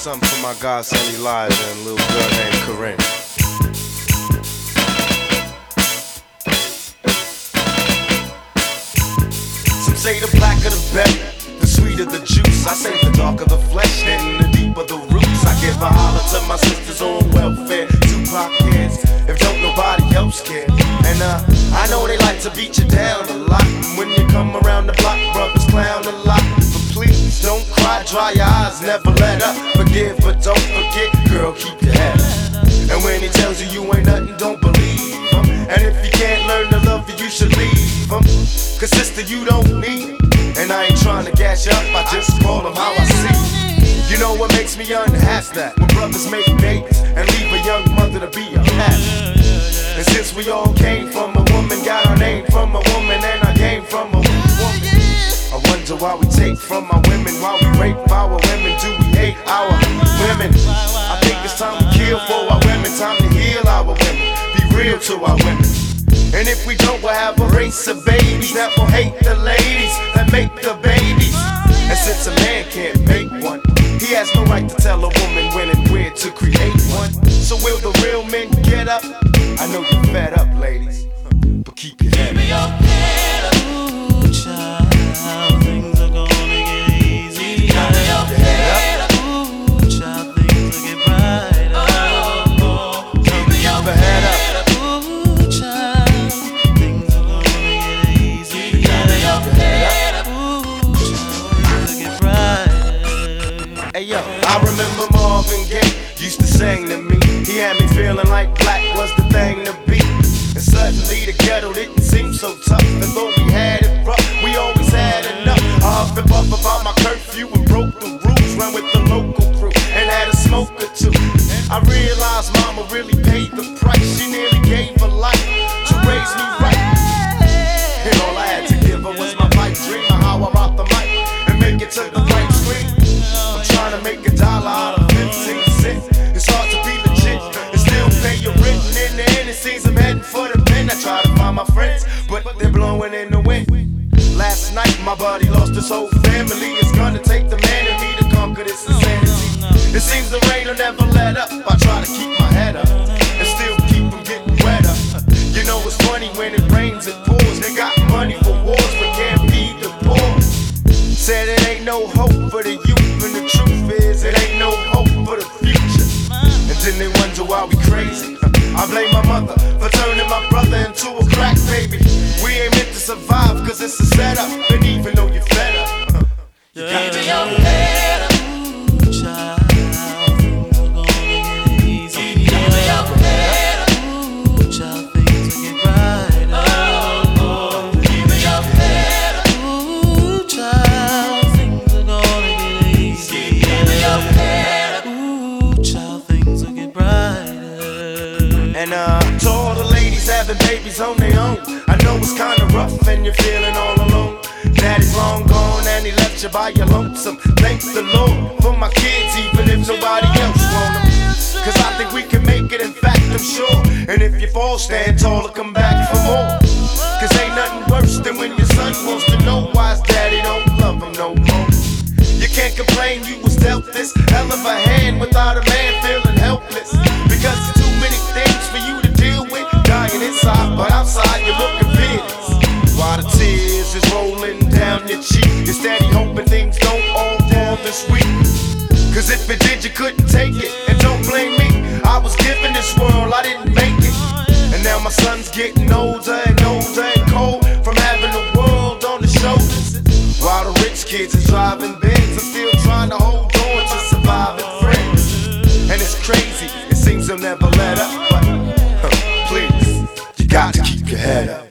something for my godson Elijah and a little girl named Corinne. Some say the blacker the better, the sweeter the juice. I say the darker the flesh and the deeper the roots. I give a holler to my sisters on welfare, Tupac kids, if don't nobody else care. And I know they like to beat you down a lot. When you come around the block, brothers clown a lot. But please don't cry, dry your eyes, never let up. Forgive but don't forget, girl, keep your head up. And when he tells you you ain't nothing, don't believe him. And if you can't learn to love you, you should leave him. Cause sister, you don't need him. And I ain't trying to gas you up, I just call him how I see him. You know what makes me unhappy? When brothers make babies and leave a young mother to be a pastor. And since we all came from a woman, got our name from a woman, and I came from a woman, I wonder why we take from our women, why we rape our women, do we hate our women? I think it's time to kill for our women, time to heal our women, be real to our women. And if we don't, we'll have a race of babies that will hate the ladies that make the babies. And since a man can't make one, he has no right to tell a woman when and where to create one. So will the real men get up? I know you're fed up, ladies, but keep your head up. Ooh, child, things are gonna get easy. Keep your head up. Ooh, child, things will get brighter. Keep your head up. Ooh, child, things are gonna get easy. Keep your head up. Ooh, child, things will get brighter. Hey yo, I remember Marvin Gaye used to sing to me. He had me feeling like black was the thing to be. And suddenly the ghetto didn't seem so tough. And though we had it rough, we always had enough. I huffed and puffed about my curfew and broke the rules. Ran with the local crew and had a smoke or two. I realized mama really paid the price. She nearly gave her life to raise me right. And all I had to give her was my pipe dream of how I rock the mic and make it to the right screen. I'm trying to make $1 out of 15 cents. It's hard to be legit and still pay your rent. And in the end, it seems I'm heading for the pen. I try to find my friends, but they're blowing in the wind. Last night, my buddy lost his whole family. It's gonna take the man in me to conquer this insanity. It seems the rain will never let up. I try to keep my head up and still keep from getting wetter. You know it's funny when it rains, it pours. They got money for wars, but can't feed the poor. Said it ain't no hope for the youth, and the truth is it ain't no hope for the future. And then they wonder why we crazy. I blame my mother for turning my brother into a crack baby. We ain't meant to survive cause it's a setup. And even though you're fed up, you got to your head up. Ooh, child, things are gonna get easy. Keep your head up. Ooh, child, things will get brighter. Keep your head up. Ooh, child, things are gonna get easy. Keep your head up. Ooh, child, things will get brighter. And to all the ladies having babies on their own, I know it's kinda rough and you're feeling all alone. Daddy's long gone and he left you by your lonesome. Thank the Lord for my kids, even if nobody else want them. Cause I think we can make it, in fact I'm sure. And if you fall, stand tall or come back for more. Cause ain't nothing worse than when your son wants to know why his daddy don't love him no more. You can't complain you was dealt this hell of a hand without a man feeling helpless. Because there's too many things for you to deal with. Dying inside, but outside you're looking fearless. While the tears is rolling down your cheek, you're steady hoping things don't all fall this week. Cause if it did, you couldn't take it. And don't blame me, I was given this world, I didn't make it. And now my son's getting older and older and cold from having the world on his shoulders. While the rich kids is driving Benz, I'm still trying to hold on to surviving friends. And it's crazy, it seems they'll never let up.